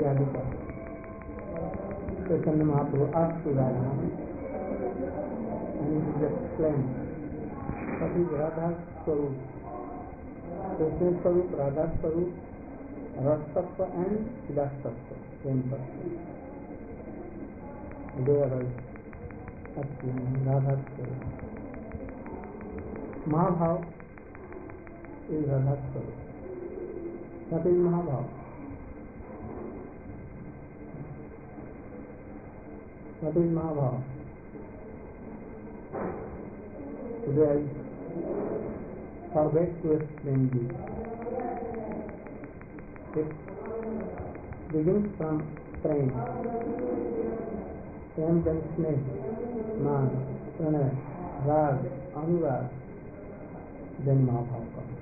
Radhika. Chaitanya Mahaprabhu asked to Radha, and it is explained what is Radha's Swarup. Krishna's Swarup, Radha's Swarup, Rasattva and Chidasattva, same person. They are actually Radha's Swarup. Mahabhav is Radha's Swarup. What is Mahabhav? What is Mahabhav? Today I forget to explain this. It begins from prema. Prem then sneh, man, pranay, rag, anurag, then Mahabhav comes.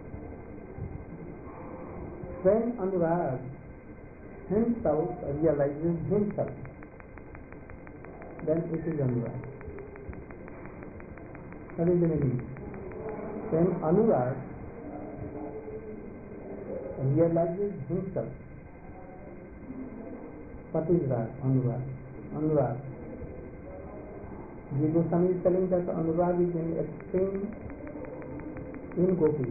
When Anurag himself realizes himself, then it is Anurag. What is the meaning? When Anurag realizes himself, what is Rag? Anurag. Anurag. Jiva Goswami is telling that Anurag is in extreme in Gopi,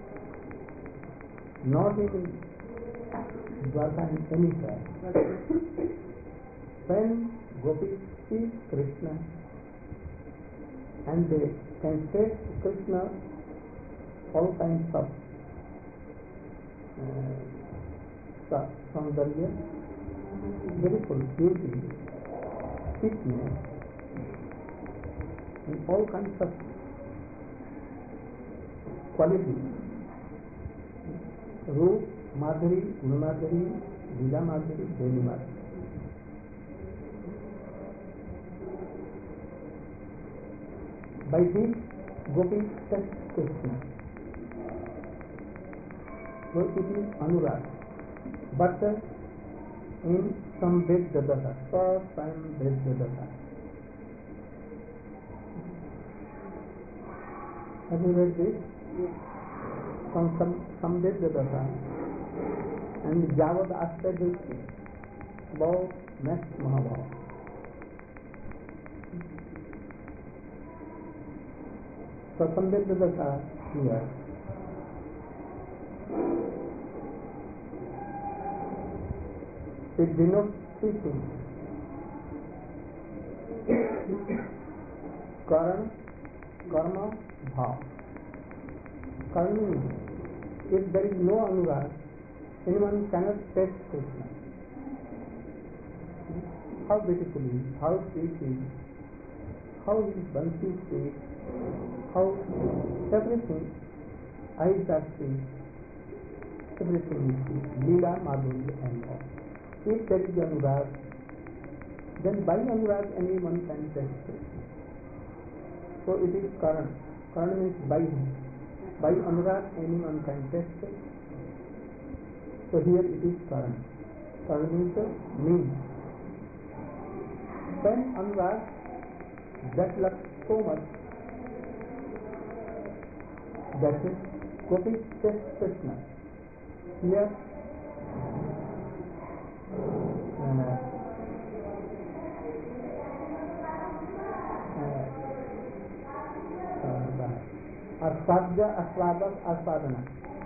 not in Dwarka and anywhere. When Gopis see Krishna and they can taste Krishna all kinds of saundarya, beautiful beauty, sweetness, and all kinds of qualities. Roop, Madhuri, Gunamadhuri, Lila Madhuri, Deli Madhuri. By this, Gopis touch Krishna. So it is Anurag. But in Samvedya Dasa, Samvedya Dasa. Have you read this? Yes. From Samvedya Dasa and Javad Astadhyuti about next Mahabhav. So Samvedya Dasa here. It denotes three things. Karan, Karma, Bhav. Karma means if there is no Anurag, anyone cannot taste Krishna. How beautiful he is, how sweet he is, how his Bansi sweet, how everything, eyes are sweet, everything is sweet, Leela, Madhuri and all. If there is Anurag, then by Anurag anyone can taste Krishna. So it is Karan. Karan means by him. By Anurag anyone can taste it. So here it is Karan. Karan means means. When Anurag develops so much, that is Gopi taste Krishna. Here Aswadya, Aswadas, Aswadana.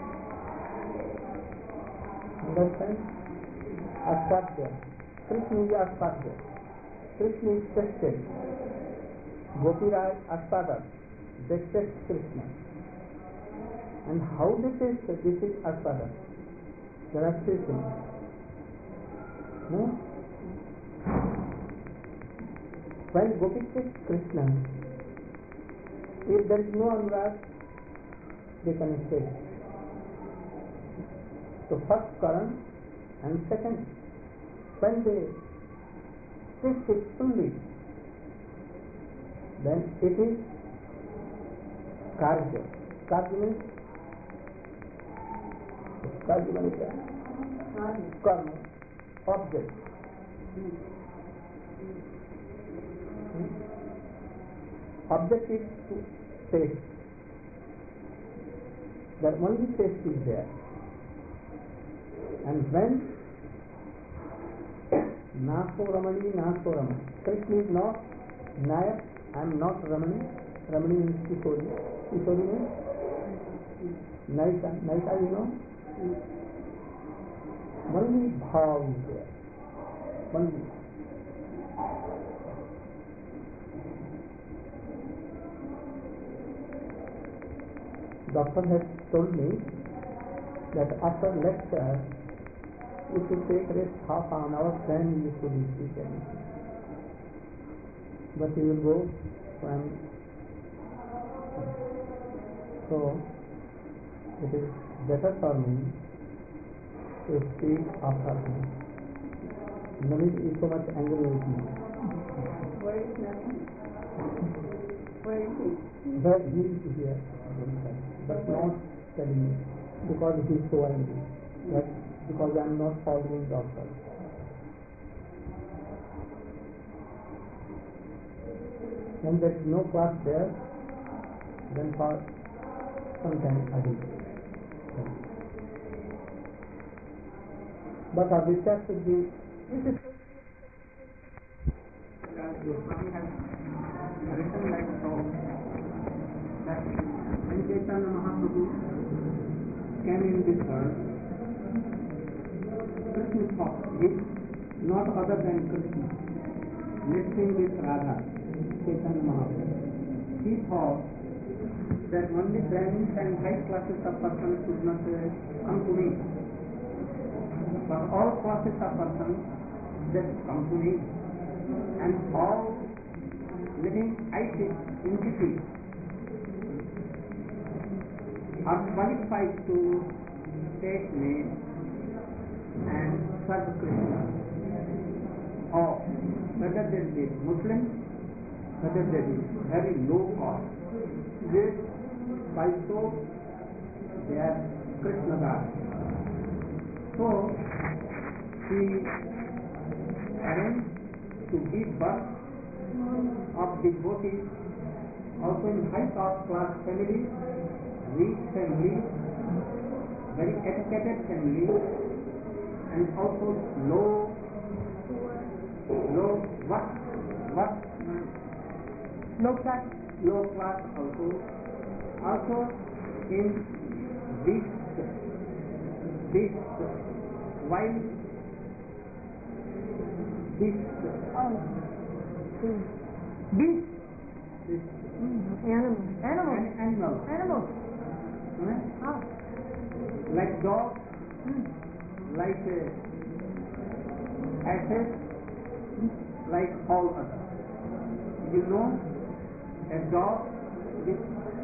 Understand? Aswadya. Krishna is Aswadya. Krishna is tested. Gopiraj Aswadas. They test Krishna. And how they test this is Aswadas. There are three things. No? When Gopi tests Krishna, if there is no Anurag, they can escape. So first Karan and second, when they taste it fully, then it is Karya. Karya means karma, object. Object is to taste. The only taste is there. And when Nasto Ramani, Nasto Raman. Krishna is not Nayak, I am not Ramani. Ramani means Kishori. Kishori means Naika. Naika, you know? Only bhav is there. Only. Doctor has told me that after lecture we should take rest half an hour, then we should speak anything. But he will go and so it is better for me to speak after him. Naveen is so much angry with me. Where is Naveen? Where is he? But he is here, but not telling me because he is so angry. That because I am not following doctor. When there is no class there, then for some time I will. But our research should be. Goswami has written like so that when Chaitanya Mahaprabhu came in this world, Krishna thought he not other than Krishna, mixing with Radha, Chaitanya Mahaprabhu. He thought that only Brahmins and high classes of persons should not come to me, but all classes of persons that come to me, and all living entities are qualified to take name and serve Krishna, or whether they be Muslims, whether they be very low cost, this by so they are Krishna Das. So he arranged to give birth of devotees also in high class families, rich families, very educated families, and also low class also in beasts, wild beasts. Animals. Like dogs, like asses, like all others. You know, a dog with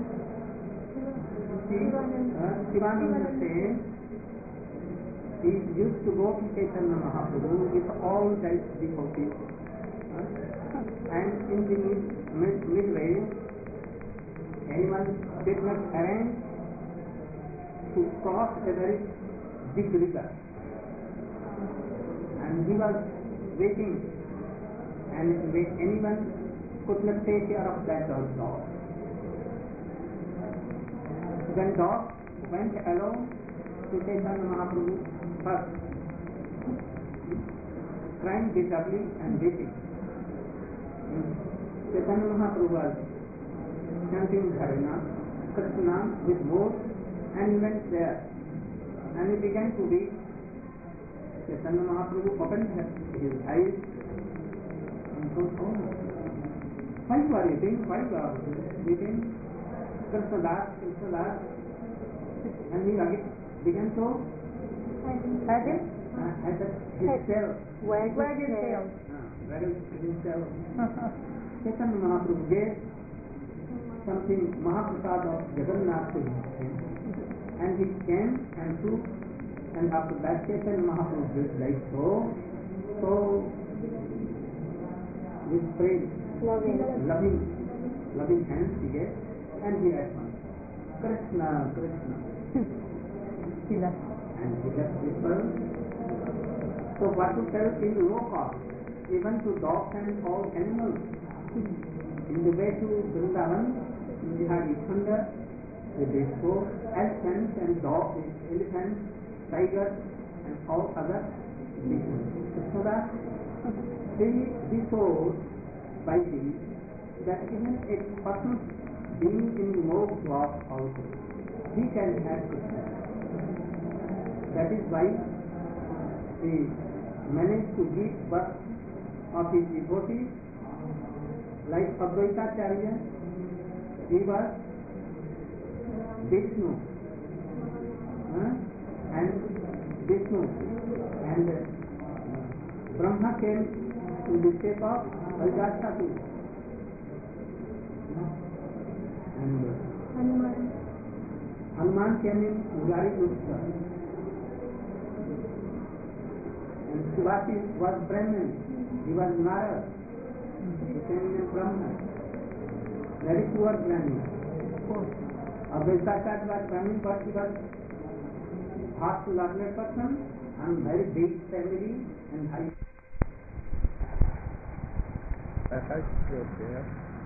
Shivananda says he used to go to Chaitanya Mahaprabhu with all these devotees. And in the midway, anyone did not arrange to cross a very big river. And he was waiting, and anyone could not take care of that dog. Then dog went alone to Chaitanya Mahaprabhu first, crying bitterly and weeping. Chaitanya Mahaprabhu was chanting Harina, Krishna with both, and he went there. And he began to weep. Chaitanya Mahaprabhu opened his eyes and told, "Oh, why you are weeping? Why you are weeping? Krishna Das. And he again began to at his tail. Wag his tail. Waggle his tail. Chaitanya Mahaprabhu gave something Mahaprasad of Jagannath to him, and he came and took, and after that Chaitanya Mahaprabhu did like so with praise, loving hands he gave, and he responded, Krishna. He left. And he left this world. So what to tell in low cost, even to dogs and all animals. In the way to Vrindavan, we had thunder, with his four elephants and dogs, elephants, tigers, and all other beasts. So that He showed by this that even a person being in low class also, he can have Krishna. That is why he managed to give birth of his devotees, like Advaitacharya. He was Vishnu, and Vishnu, and Brahma came in the shape of Ajatashatru, and Hanuman came in Murari Gupta, and Shivati was Brahman, he was Narad, he came in Brahma, very poor Brahmin. Advaitacharya was Brahmin, but he was vast learned person and very big family and high. As I said there,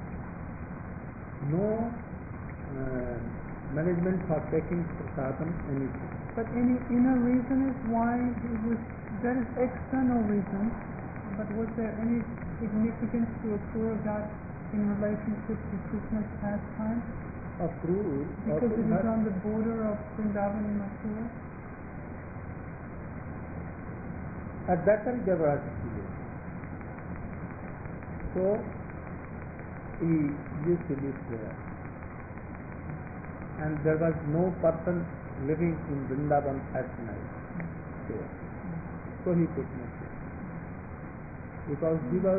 no management for taking prasadam anything. But any inner reason is why it was, that is external reason, but was there any significance to approve that in relationship to Krishna's pastime? Approve. Because it is on the border of Vrindavan and Mathura? At that time there was village. So he used to live there. And there was no person living in Vrindavan at night there. So he could not live. Because he was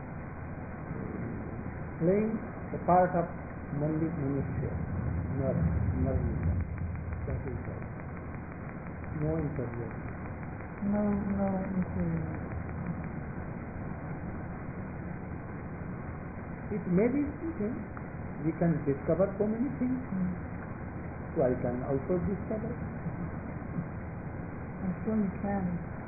playing the part of Mandi Manushya, Narmita. That is all. No interview. No interior. It may be something. We can discover so many things. So I can also discover. I'm sure you can.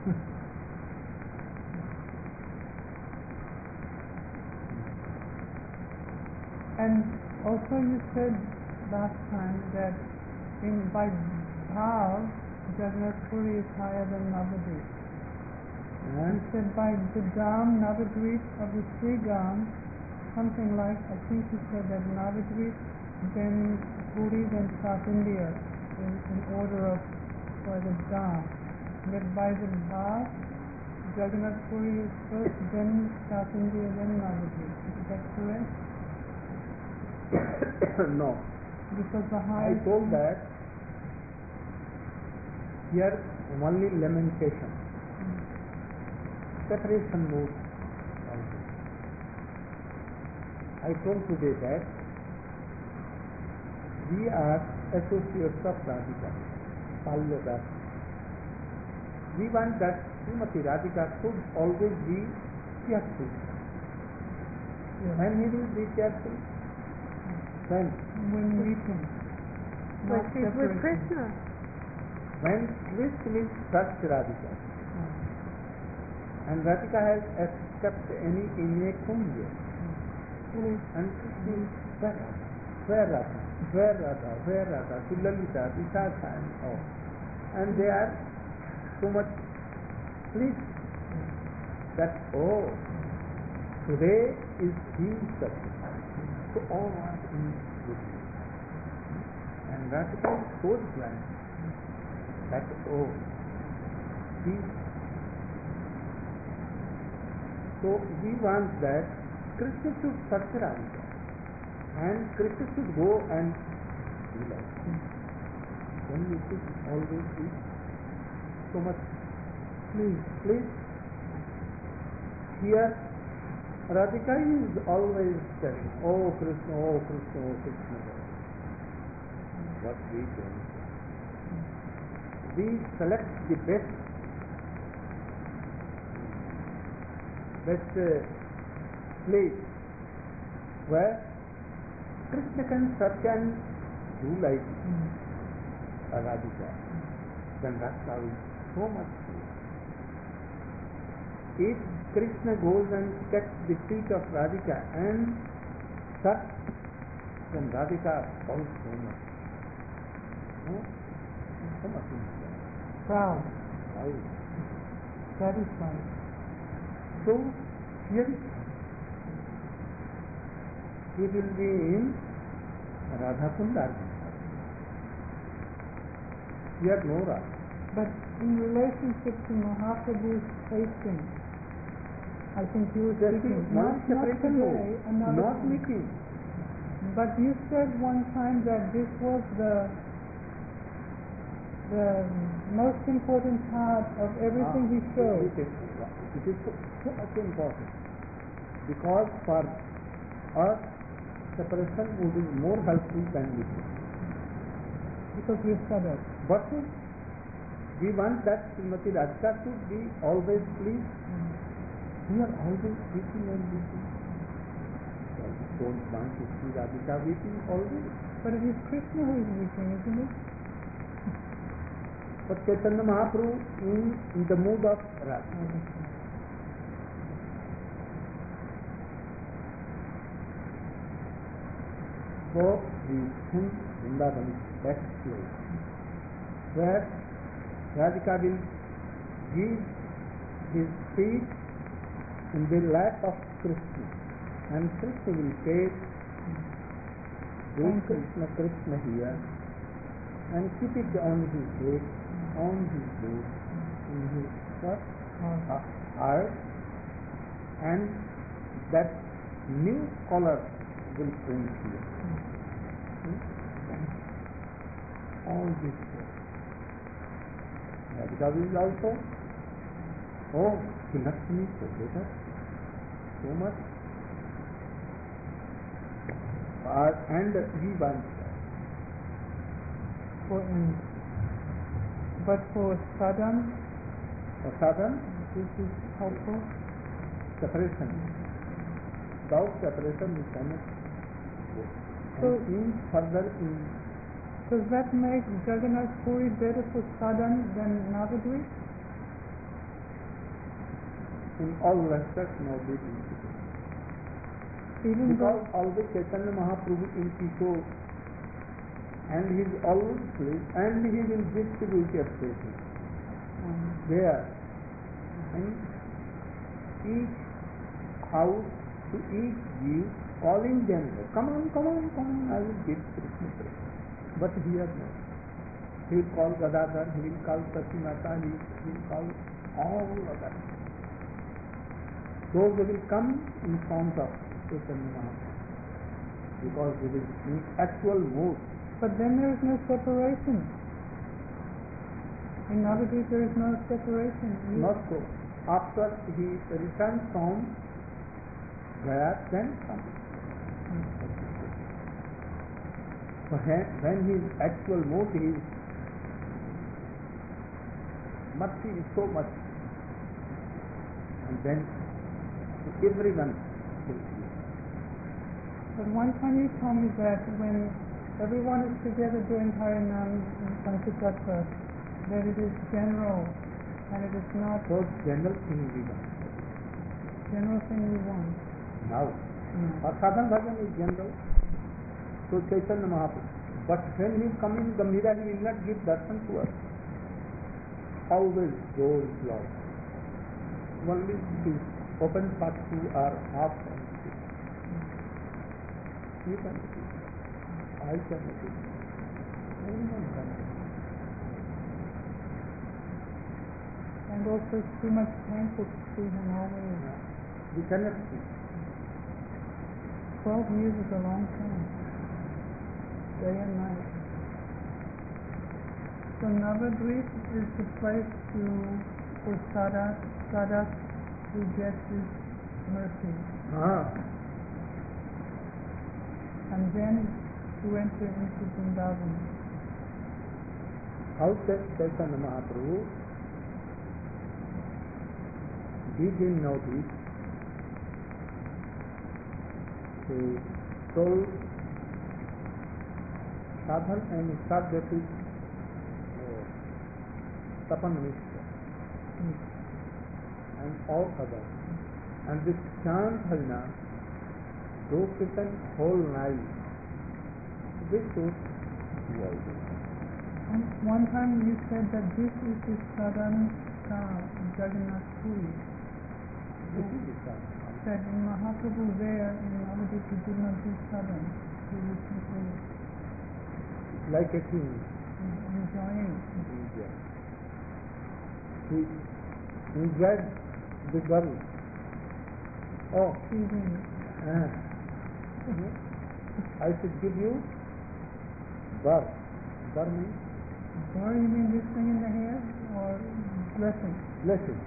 And also you said last time that by bhav, Jagannath Puri is higher than Navadvip. You said by the Dham, Navadvip of the three Dhams, something like, I think you said that Navadvip, then Puri, then South India, in order of for the Dham. That by the bhav, Jagannath Puri is first, then South India, then Navadvip. Is that correct? No. Because the I highest... told that here only lamentation. Separation mood. I told today that we are associates of Radhika, Palya Rasa. We want that Srimati Radhika should always be tearful. When he will be tearful? When weeping. But she's with Krishna. When Krishna is such Radhika. And Radhika has accepted any in a kunja. And Krishna is where Radha, to Lalita, Vishakha and all. And they are so much pleased that, oh, today is his such. So all are in good. And Radhika is so glad that, oh, he. So we want that Krishna should touch Radhika and Krishna should go and be like him. Then we should always be so much please. Here Radhika is always telling, oh Krishna, oh Krishna, oh Krishna. What we do? We select the best place where Krishna can search and do like Radhika. Then that's how so much good. If Krishna goes and checks the feet of Radhika and such, then Radhika falls so much. No? So much proud, proud. satisfied. So here he will be in Radha Kundar. Here no Radha. But in relationship to Mahaprabhu's tasting, I think you were That speaking, is one not separate today, mode, another not time. meeting. But you said one time that this was the most important part of everything he showed. It is so much important because for us separation would be more helpful than meeting. Because we said it. But we want that Srimati Radhika to be always pleased. We are always weeping and weeping. We don't want to see Radhika weeping always. But it is Krishna who is weeping, isn't it? But Chaitanya Mahaprabhu in the mood of Radha. So we think Vrindavan is best place where Radhika will give his feet in the lap of Krishna, and Krishna will say, "Do Krishna, Krishna here," and keep it on his head, on his boot, in his what? Heart, and that new color will print here. All this. Radhika will also, oh, he loves me so better, so much. And he wants that. But for sadhan, this is helpful. Separation. Without separation, we cannot go. So, in further in. Does that make Jagannath Puri better for sadhan than Navadvip? In all respects, no big Even because always Chaitanya Mahaprabhu in Kishore, and he is always pleased, and he will distribute everything. There, and each house to each give, calling them, come on, I will give Krishna praise. But here no. He will call Gadadhar, he will call Satimata, he will call all others. Those will come in front of Chaitanya Mahaprabhu because they will in actual mood. But then there is no separation. In Navadvip there is no separation. Not so. After he returns from Gaya, then comes. So when he is actual mood, he is mercy is so much, and then everyone will see. But one time you told me that when everyone is together doing Harinam in Sankirtana, that it is general and it is not So general thing we want. general thing we want. Now, sadhan bhajan is general. So Chaitanya Mahaprabhu. But when he is coming Gambhira, he will not give darshan to us. Always door is locked. Only his open path to our half on it. You can do it. I can do it. Everyone can do it. And also it's too much painful to see him always. We cannot see. 12 years is a long time. Day and night. So Navadvip is the place for Sadak who gets his mercy. And then to enter into Vrindavan. How said Chaitanya Mahaprabhu? He didn't know this. He told sadhan and sadhyati tapan mishra and all others. And this chant harina, do kirtan whole night. This should be all. And one time you said that this is the sadhan Jagannath Puri. This is Vishal. That in Mahaprabhu there in Navadvip he did not do sadhana. He was simply Like a king. enjoying. Yes. He enjoyed the girl. Oh, Pleasing. I should give you bar. Bar means Or you mean this thing in the hair or blessing? blessing.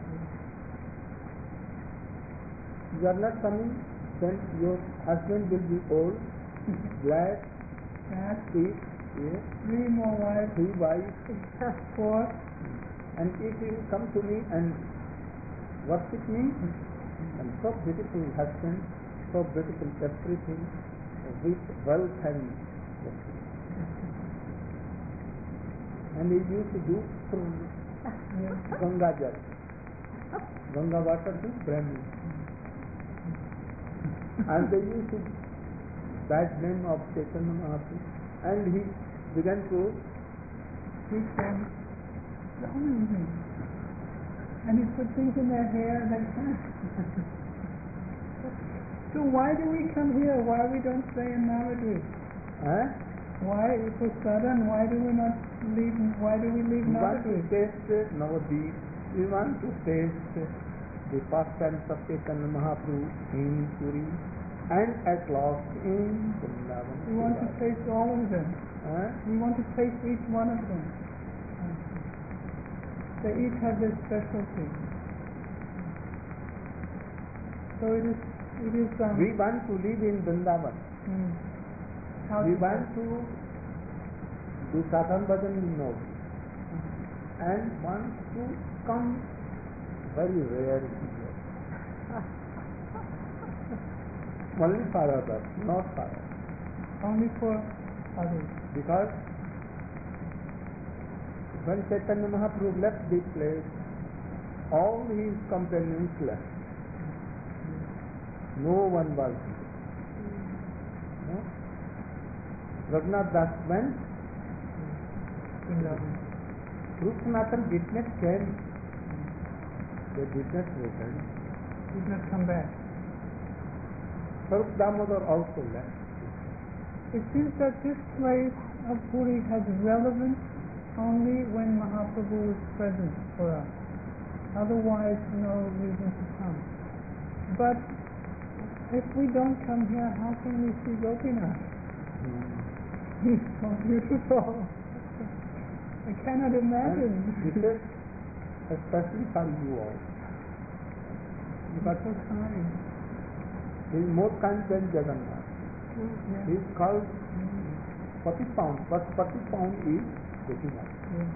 You are not coming, then your husband will be old, black, That sick, yes, 3 more wives, 3 wives, 4. and if you come to me and worship me, and so beautiful husband, so beautiful everything, with wealth and he used to do Ganga Jal. Ganga water to Brahmin. And they used to bad name of Chaitanya Mahaprabhu, and he began to Teach them Brahmanism. And he put things in their hair like that. So why do we come here? Why we don't stay in Navadvip? Why, if we're sadhan, why do we not leave? Why do we leave we want to Navadvip? taste Navadvip, we want to taste the pastimes of Chaitanya Mahaprabhu in Puri, and at last in Vrindavan. We want to taste all of them. We want to taste each one of them. They each have their specialty. So it is. We want to live in Vrindavan. How We to- want to do sadhan bhajan in Navadvip, and want to come very rarely here. Only for others, not for us. Only for others. Because when Chaitanya Mahaprabhu left this place, all his companions left. No one was here. No? Raghunath Das went. Rupanathan did not came. They did not return. Did not come back. Sarup Damodar also left. It seems that this place of Puri has relevance only when Mahaprabhu is present for us. Otherwise, no reason to come. But if we don't come here, how can we see Gopinath? He's so beautiful. I cannot imagine. And this is especially for you all. But so kind. He is more kind than Jagannath. Yeah. He is called Pati Pound, but Pati Pound is Gopinath. Yeah.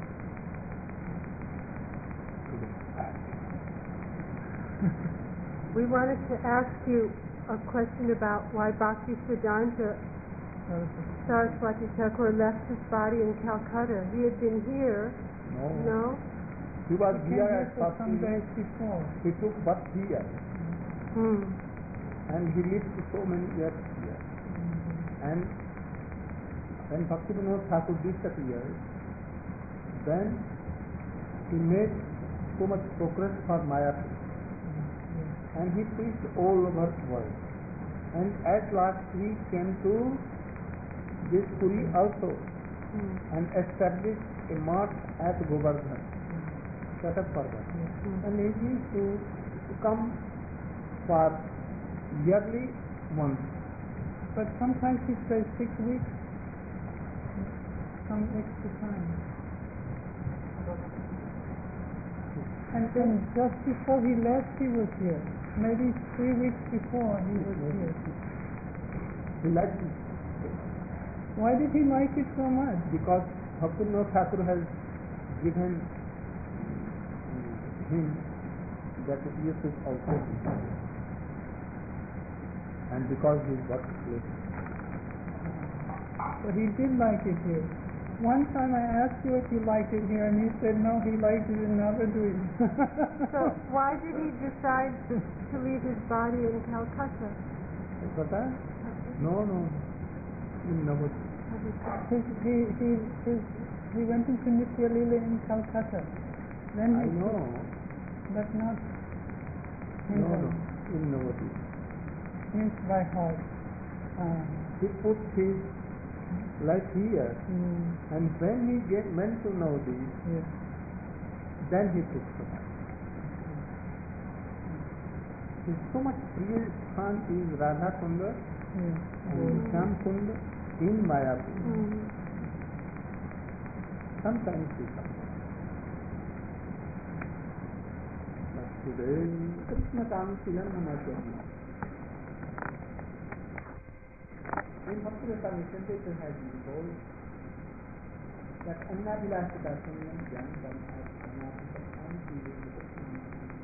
We wanted to ask you a question about why Bhakti Siddhanta Saraswati Thakur left his body in Calcutta. He had been here. No? He was He here came at for some 40. days before. He took birth here, Hmm. and he lived so many years here. And when Bhaktivinoda Thakur disappeared, then he made so much progress for Mayapur, and he preached all over the world. And at last he came to this Puri also, and established a mosque at Govardhan, set up for that. And he used to come for yearly once. But sometimes he stays 6 weeks, some extra time. And then just before he left, he was here. Maybe 3 weeks before he was here. He liked it Why did he like it so much? because Bhaktivinoda Thakur has given him that he should also be. And because his birthplace. But he did like it here. One time I asked you if you liked it here, and you said no, he liked it in Navadvip. So why did he decide to leave his body in Calcutta? Calcutta? No. In Navadvip. He went into Nitya Lila in Calcutta. Then I he know. but not No. in Navadvip. Means by heart. He put his life here, and when he went to Navadvip, Yes. then he took Samadhi. He's so much priya Sthan is Radha Kunda Yes. and Shyam Kunda in Mayapur. Sometimes he comes. But today, Krishna Kamsilan Manasya. In Bhaktivedanta mission, they have been told that Annabhilasita Sangam Jnana Dharma Annabhita Shanti Vedita.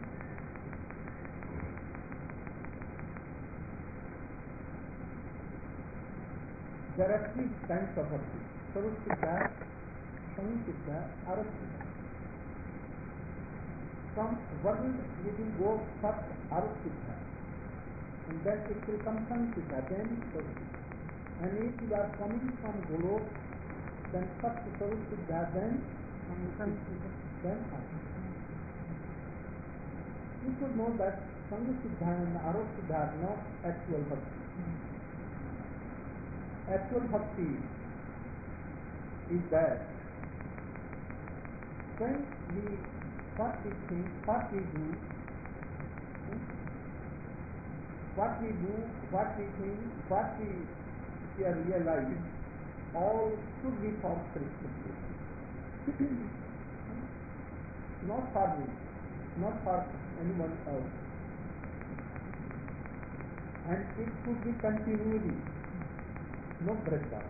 There are three kinds of bhakti: Sarvasiddha, Samasiddha, Arasiddha. From world you will go first Arasiddha, and then it will come Samasiddha, then Sarvasiddha. And if you are coming from Golok, then first Sarvasiddha, then Samasiddha, then Arasiddha. You should know that Samasiddha and Arasiddha are not actual bhakti. Actual bhakti is that when what we think, what we do, what we think, what we realize, all should be for Krishna. Not for me, not for anyone else. And it should be continually. No breakdown.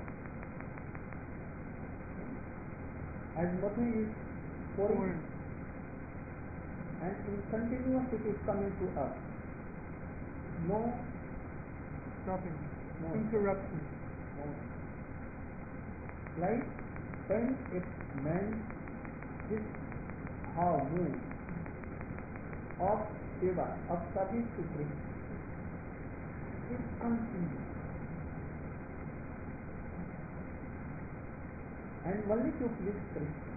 As Mati is pouring, and in continuous it is coming to us. No Stopping. No. Interruption. No. Like when a man is how moves of seva, of service to Krishna, is continuous. And only to please Krishna.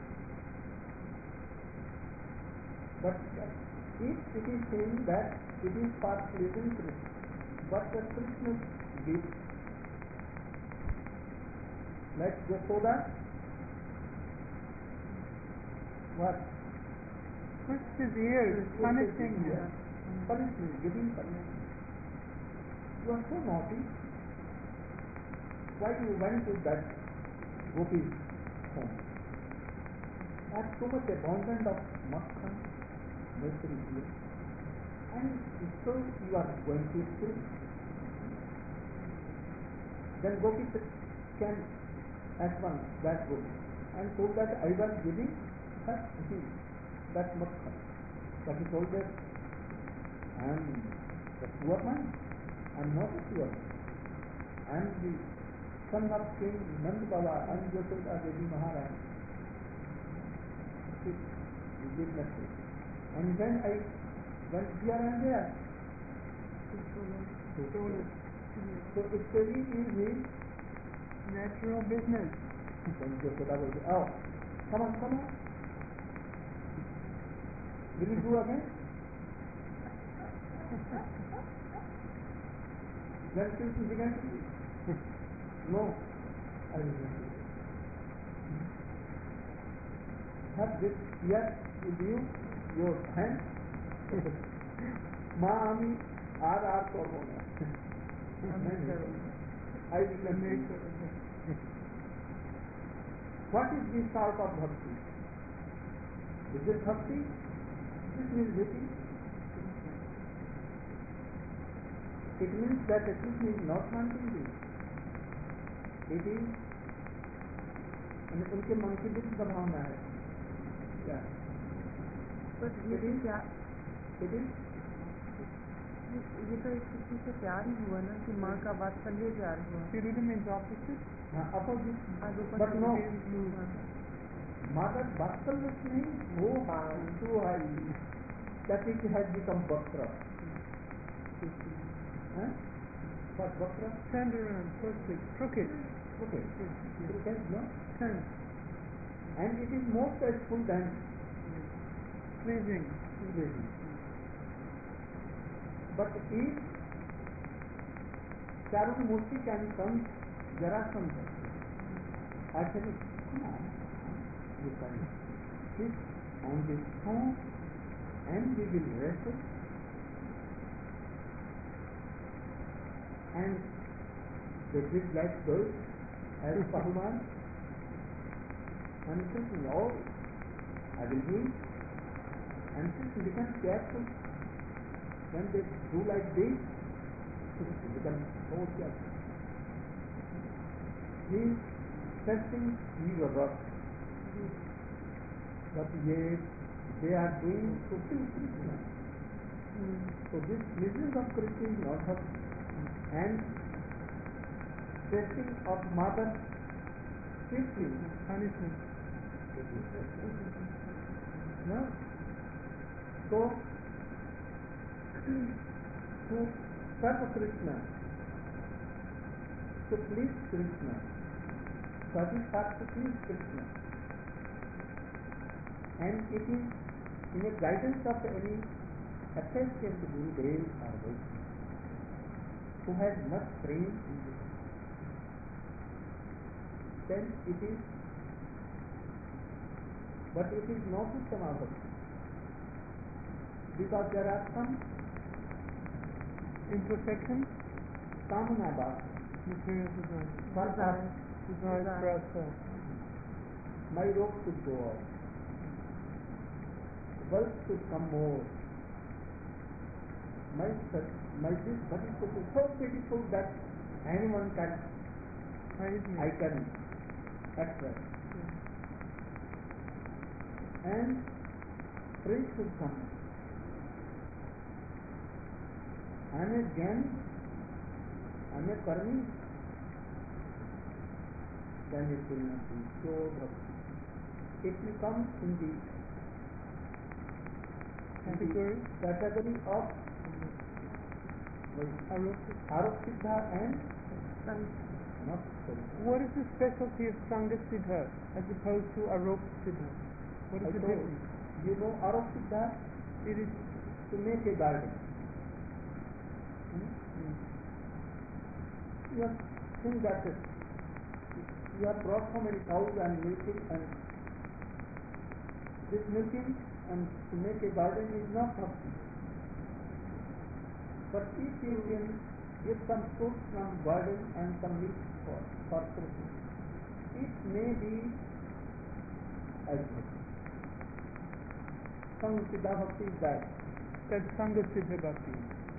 But if it is saying that it is for pleasing Krishna, what does Krishna give? Like Yashoda, what? Pushed his ears, punishing him. Punishment, giving punishment. You are so naughty. Why you went to that gopi's home? That's so much abundant of makhan, milk here. And so you are going to steal. Then gopi can at once that gopi and told that I was giving her that makhan. But he told that I am the poor man. I am not a poor man. I am the son of King Nand Baba and Yashoda Devi Maharaj. He did nothing. And then I went here and there. So it's very easy. Natural business. Then Yashoda will say, oh, come on. Will you do again? Then she began to say, no, I will not do it. Have this yet with you, your hand. Ma ami ar korbo na. I will not do it. What is this sort of bhakti? Is it bhakti? This means bhakti. It means that Krishna is not wanting this. It is उनके मन की दुख संभावना है क्या? But ये It is क्या it is ये तो एक किसी से प्यार ही हुआ ना कि माँ का वात्सल्य प्यार हुआ. Purity means opposite. opposite, but no. Mother Bhaktal is so high that it has become Bhaktra. What Bhaktra? Turned around, crooked. Okay. Crooked, no? Turned. And it is more tasteful than Pleasing. pleasing. But if Charunmurti can come, Jarasandha, I said, come on, you can sit on this stone and we will wrestle. And they did like those as Pahuman. And thinking, oh, I will do it. And since you become careful, when they do like this, you become so careful. He is testing your work. But yet, they are doing to kill Krishna. So this business of Krishna is not her. And testing of mother, quickly, punishment. No? So, to serve Krishna, to please Krishna, satisfy to please Krishna, and it is in a guidance of any attachment to Gurudev or Vaishnava, who has much praying in this, then it is, but it is not Uttama Bhakti. Because there are some imperfections, Kamana Bhakti, Material desire. for us, Desire for ourselves. my robe should go off, wealth should come more, my this body should be so beautiful that anyone can, I can attract. And praise should come. I am a Jnani, I am a Karmi, then it will not be so bhakti. It will come in the category of Aropsiddha and not so. What is the specialty of Sangha-siddha as opposed to Aropsiddha? What is the difference? You know Aropsiddha? It is to make a garden. You have think that you have brought so many cows and milking, and this milking and to make a garden is not bhakti. But if you can get some fruit from garden and some milk for Krishna, it may be as bhakti. Sangha-siddha bhakti is that. That's Sangha-siddha bhakti.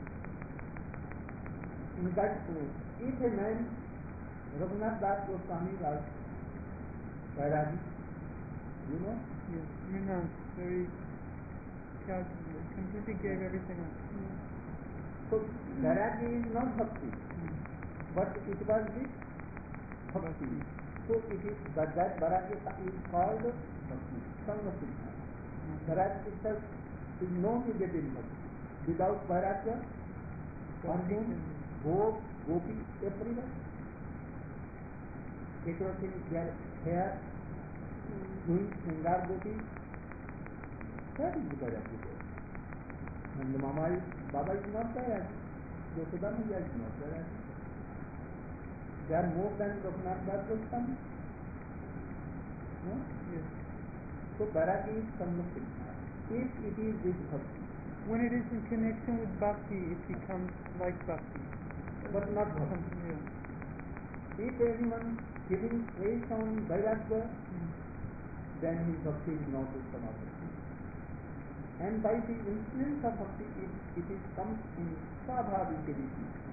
In that way, if a man, Raghunath Das Goswami was Vairagi, you know? Yes, renounced, very calculated, completely gave everything up. So, Vairagi is not bhakti, but it was this bhakti. So, it is that Vairagi is called bhakti, Sangha-siddha. Vairagi itself is no negative bhakti. Without Vairagya, Arjun, Gopi, everywhere. Decorating their hair, doing Sringar Gopi, that is the Vairagya. And the Baba is not Vairagya. Yashoda Maya is not Vairagya. They are more than Raghunath Das Goswami. No? Yes. So Vairagya is something. If it is this bhakti, when it is in connection with bhakti, it becomes like bhakti. But not bhakti. Yeah. If anyone giving praise on Vairagya, then his bhakti is not Uttama Bhakti. And by the influence of bhakti, it is comes in Svabhavikity.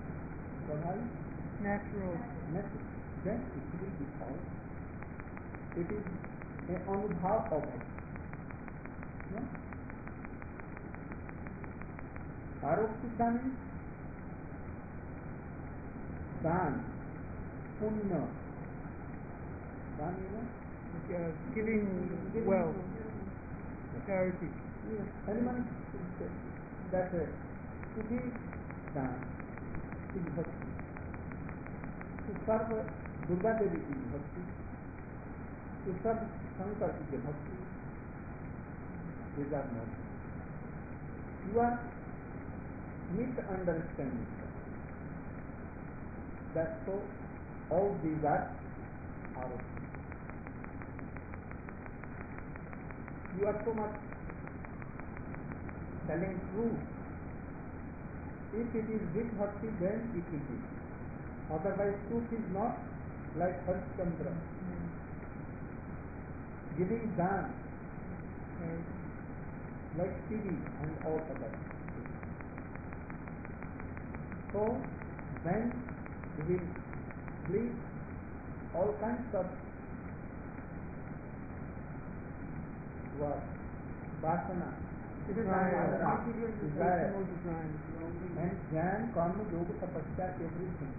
Natural. Then it will be called. It is an anubhav of it. No? Aropsiddha means dan, punya. Dan, you know? Giving wealth, charity. Yes. Anyone that to give dan is bhakti. To serve Durga Devi is bhakti. To serve Shankar is bhakti. These are not. You are with understanding. That's so all these are our. You are so much telling truth. If it is with bhakti, then it will be. Otherwise, truth is not like Harishchandra giving dhan like TV and all others. So then we will leave all kinds of what? Vasana, desire, and jnana, karma, yoga, tapasya, everything.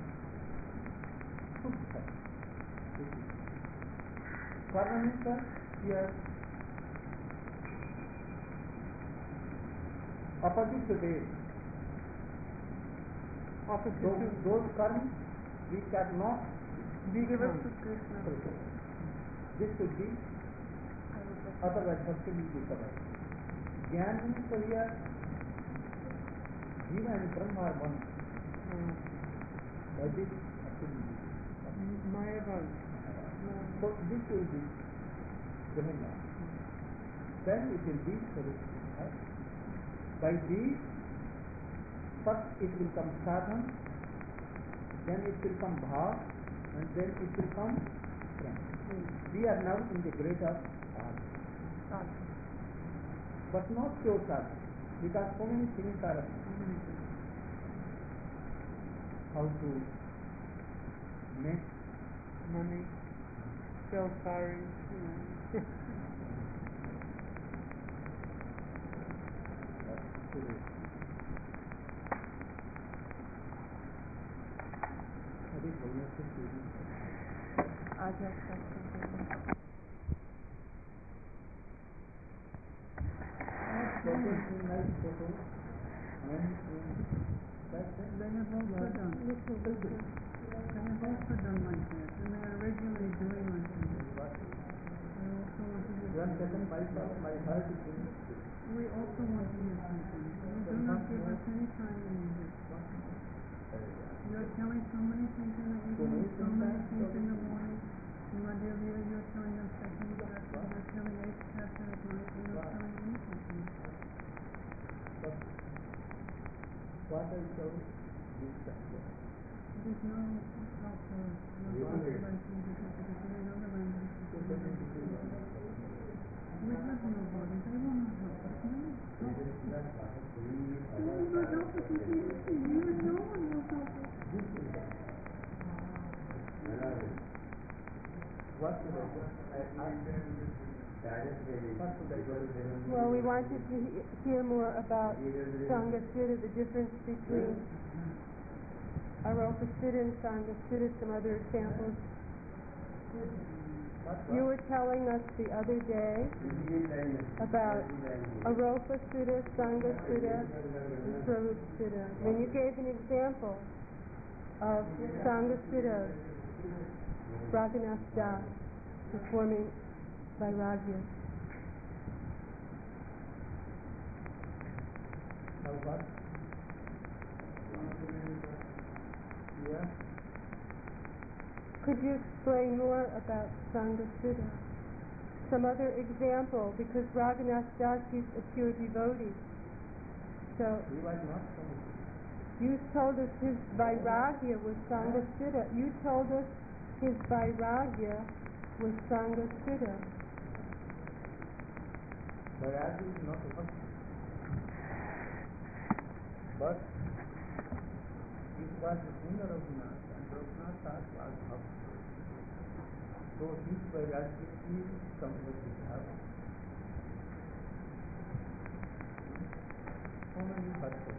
Karma means here opposite way. Those karmas which are not vigorous to Krishna. This should be, otherwise bhakti will be correct. Jnana means here Jiva and Brahma are one. That is Mayavad. So this will be Brahma. Then it will be Saraswati. By these, first it will come sadhan, then it will come bhav, and then it will come prema. We are now in the grade of sadhan. But not pure sadhan, because so many things are how to make money, sell saris, They have also done like that, and they are regularly doing like that. They also want to give We also want to give something. You do not give us any time in this. You are telling so many things in the evening, so many things in the morning. You are you are telling them second chapter, you are telling 8th chapter at night, you are telling anything. What I told this chapter. It is no help for your observation because it is in another language. We have no body, they will not help us. No. They will not help us with anything. Even no one will help us. What should I do? Well, we wanted to hear more about Sangha Siddha, the difference between Aropa Siddha and Sangha Siddha, some other examples. You were telling us the other day about Aropa Siddha, Sangha Siddha, and Swarupa Siddha. And you gave an example of Sangha Siddha, Raghunath Das, performing Vairagya. Now what? Yeah. Could you explain more about Sangha Siddha? Some other example, because Raghunath Das is a pure devotee. So He was not saying. you told us his Vairagya was Sangha Siddha. You told us his Vairagya was Sangha Siddha. Vairagya is not bhakti. But it was in Raghunath, and Raghunath Das was bhakti. So his Vairagya is Sangha Siddha. So many bhakti.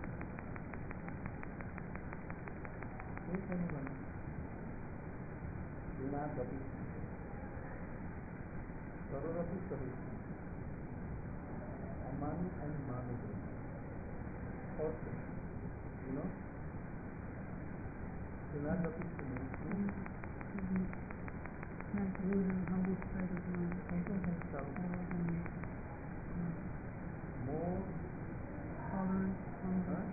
If anyone Srinath Ravi, Sararavi Sahi, Manu and Manu also, you know, Srinath Ravi Sahi, humble state of mind. thinking himself more tolerant, humble.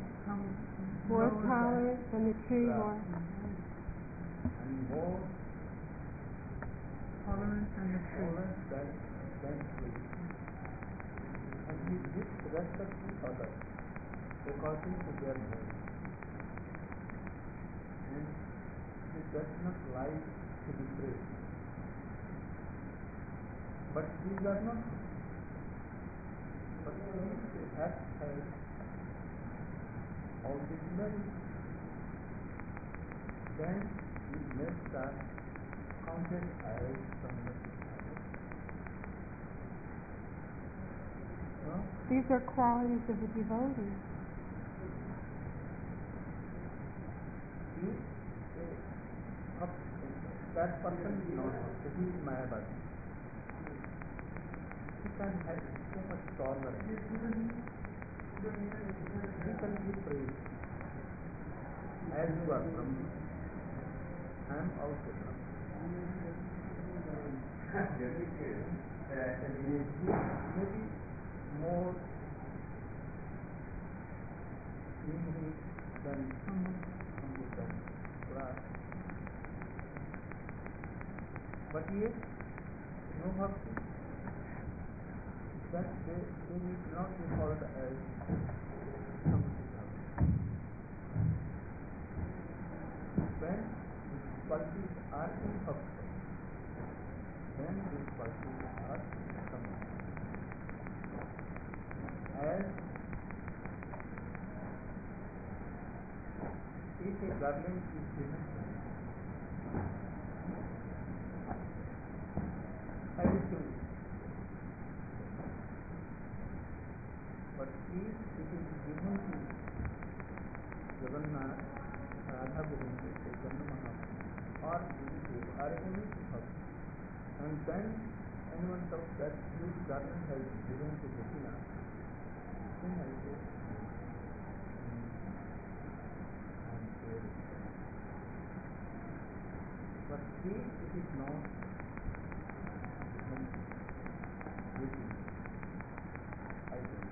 Here you are. and more Tolerance and the tree. tolerance than tree. And he gives respect to others according to their merit. And he does not like to be praised. But he does not. But he has had all these merits. Then his merits are counted as some. These are qualities of a devotee. That person is not, he is Mayavadi. He can have so much tolerance. He can be praised. As you are Brahma, I am also Brahma. Maybe more meaning than Buddha. But yet, no bhakti, that they will not be called as Sambuddha. When these qualities are in bhakti, then these qualities are Sambuddha. As if a garland is given, I will do it. But if it is given to Jagannath, Radha Govinda, Chaitanya Mahaprabhu, or Gurudev, or any bhakti, and then anyone talks that this garland has been given to Gopinath, then I say, but if it is not within, I don't.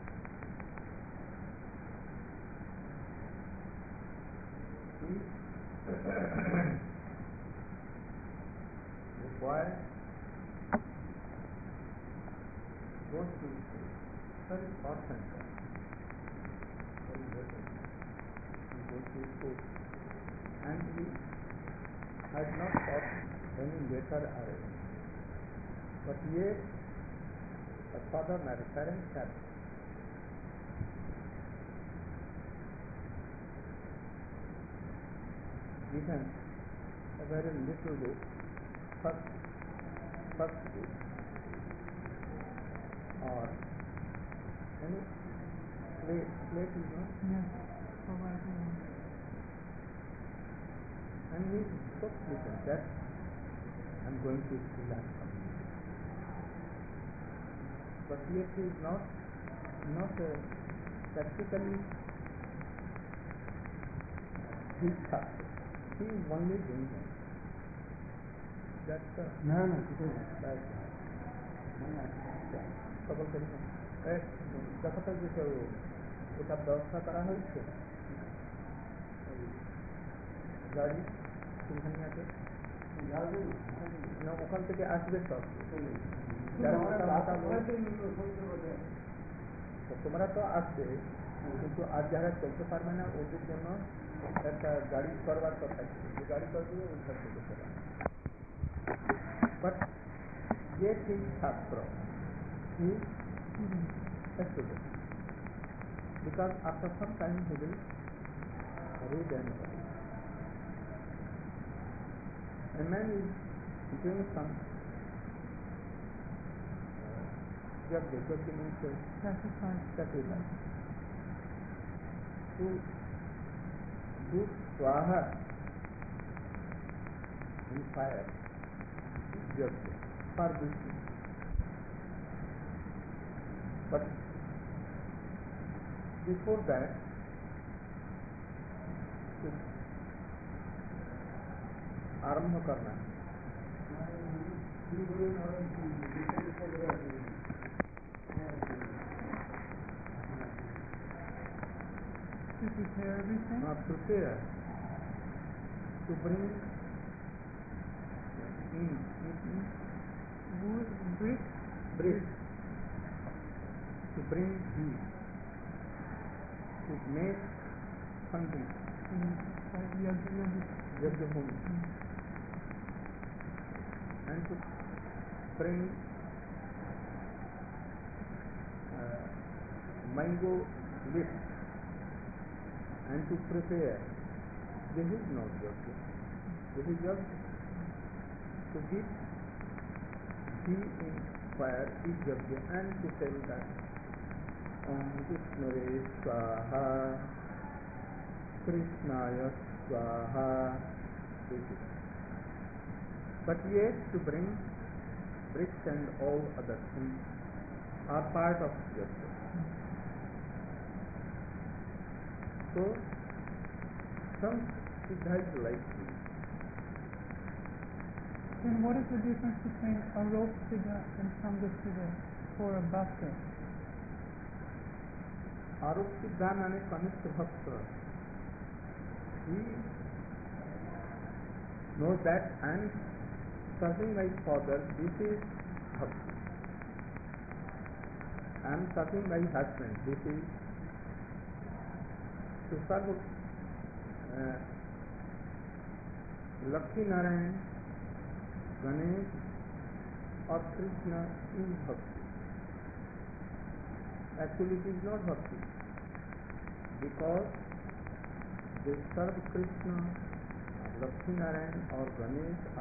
The boy goes to very often. He goes to school and he had not taught any letter or anything. But yet, the father and parents had given a very little book, first book, or any slate, you know. Yes, for writing. And he is so pleasant that I am going to school and coming. But yet he is not practically his task. He is only doing it. That's the সকল করি যতটা যেটা ওটা ব্যবস্থা করা হয়েছে গাড়ি সিংহানিয়াতে ওখান থেকে আসবে সব তোমরা তো আসবে কিন্তু আর যারা চলতে পারবে না ওদের জন্য একটা গাড়ি করবার কথা ছিল যে গাড়ি করবে ওইখান থেকে চলে বাট যে ঠিক ছাত্র because after some time he will read and write. A man is doing some means sacrifice. To do swaha in fire is yajna for this. But before that, आरंभ करना है To prepare everything? not prepare to bring Wood, brick, brick, to bring ghee, to make handi, Yajna-bhumi, and to bring mango leaf and to prepare. This is not yajna. This is just to give ghee in fire is yajna, and to tell that Om Vishnave Swaha, Krishnaya Swaha. This is. But yes, to bring bricks and all other things are part of yajna. So, some Siddhais like this. Then what is the difference between Arop Siddha and Sangha Siddha for a bhakta? Arup Siddha means Kanishta Bhakta. He knows that I am serving my father, this is bhakti. I am serving my husband, this is to serve Lakshmi Narayan, Ganesh or Krishna is bhakti. Actually it is not bhakti, because they serve Krishna, Lakshmi Narayan or Ganesh or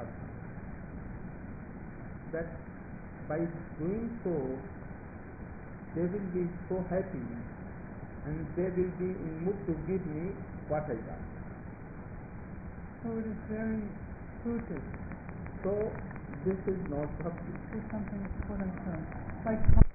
that by doing so they will be so happy and they will be in mood to give me what I want. So it is very fruitive. So this is not bhakti. It's something for themselves. Like